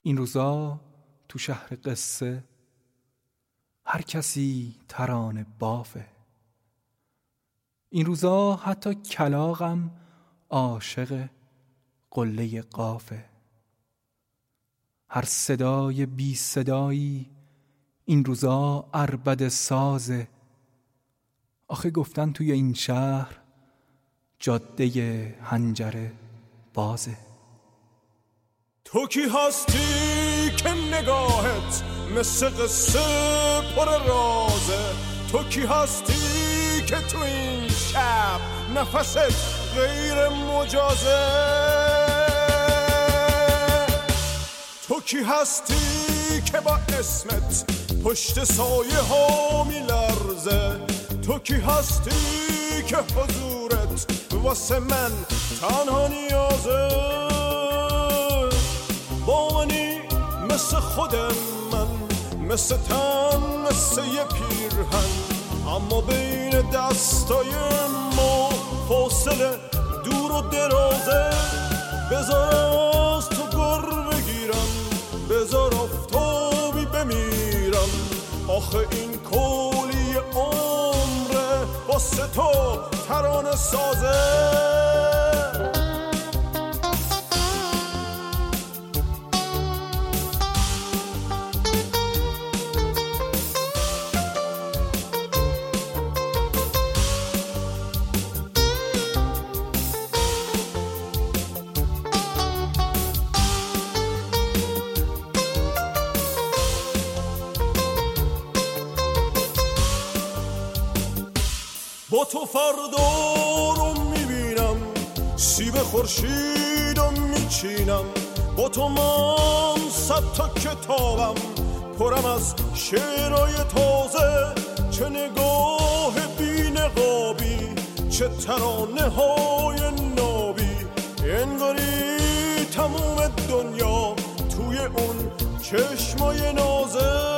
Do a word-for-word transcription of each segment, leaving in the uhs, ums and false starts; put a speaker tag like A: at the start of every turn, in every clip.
A: این روزا تو شهر قصه هر کسی ترانه بافه. این روزا حتی کلاغم عاشق قله قافه. هر صدای بی صدایی این روزا عربده سازه. آخه گفتن توی این شهر جاده حنجره بازه.
B: تو کی هستی که نگاهت مثل قصه پر رازه؟ تو کی هستی که تو این شب نفست غیر مجازه؟ تو کی هستی که با اسمت پشت سایه ها می لرزه؟ تو کی هستی که حضورت واسه من تنها نیازه؟ با منی مثل خودم من، مثل تن مثل یه پیرهن، اما بین دستای ما فاصله دور و درازه. بذار از تو گر بگیرم، بذار آفتابی بمیرم، آخه این کولی عمره واسه تو ترانه سازه. با تو فردا رو میبینم، سیب خورشیدو میچینم، با تو من صد تا کتابم پرم از شعرهای تازه. چه نگاه بی نقابی، چه ترانه های نابی، انگاری تموم دنیا توی اون چشمای نازه.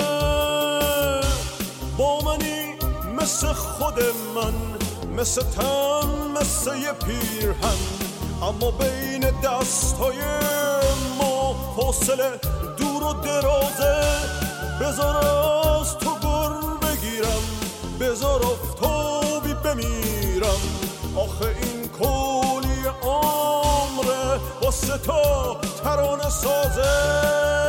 B: با منی مثل خود من، مثل تن مثل یه پیرهن، اما بین دستای ما فاصله دور و درازه. بذار از تو گر بگیرم، بذار آفتابی بمیرم، آخه این کولی عمره واسه تو ترانه سازه.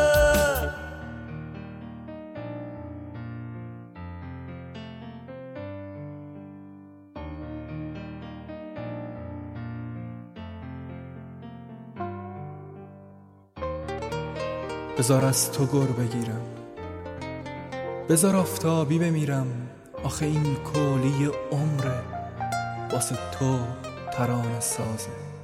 A: بذار از تو گر بگیرم، بذار آفتابی بمیرم، آخه این کولی عمره واسه تو ترانه سازه.